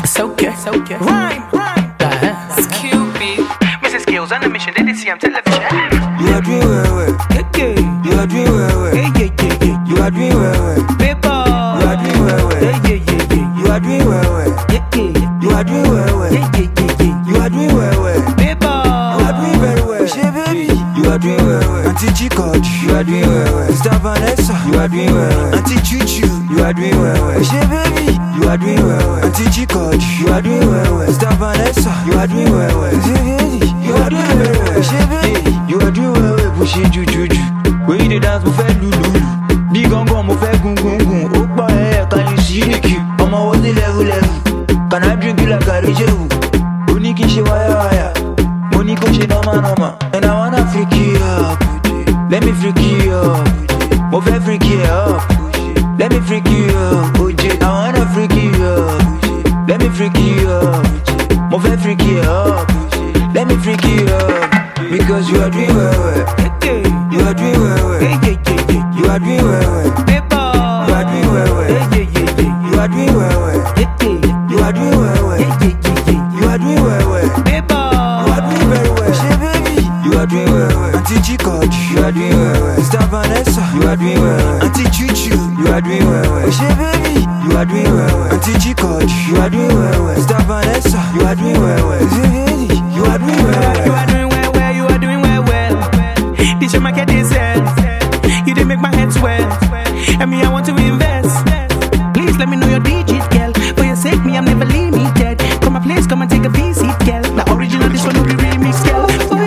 It's okay. Rhyme. Scooby. Mrs. Skills on the mission, they see I'm television. You are doing well. You are doing well. You are doing well. Paper. You are doing well. You are doing well. You are doing well. You are doing well. Paper. You are doing very well. Baby, you are doing well. Auntie Chikoch, you are doing well. Mr. Vanessa, you are doing well. Auntie Chuchu, you are doing well. Baby, you are doing well. Auntie Chikoch, you are doing well. Mr. Vanessa, you are doing well. You are doing very well. Baby, you are doing well. Pushing juju. When you dey dance, mo fẹ́ lulu. Bí gangan mo fẹ́ gungungun. Ó pọ̀ can you see the cue? Ọmọ wo sí level. Can I drink you like a rijewu? Ó ní kí n ṣe wáyà. Mo ní kó ṣe normal. And I wanna freak you up. Let me freak you up. Mo fẹ́ freak you up. Let me freak you up. I wanna freak you up. Let me freak you up. Mo fẹ́ freak you up. Let me freak you up. Because you are doing well. You are doing well. You are doing well. Paper. You are doing well. You are doing well. You are doing well. You are doing well. Paper. You are doing very well. Baby, you are doing well. Auntie Chikoch, you are doing well. Mr. Vanessa, you are doing well. Auntie Chuchu, you are doing well. Baby, you are doing well. Auntie Chikoch, you are doing well. Mr. Vanessa, you are doing well. You are doing well. You are doing well. You are doing well. This your market is you didn't make my head swell. And me, I want to invest. Please let me know your digit, girl. For your sake, me, I'm never limited. Come my place, come and take a visit, girl. The original, this one will be remixed, girl. Oh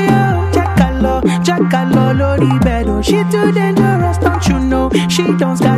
yo, Jackalo, Lori Bedo. She too dangerous, don't you know? She don't start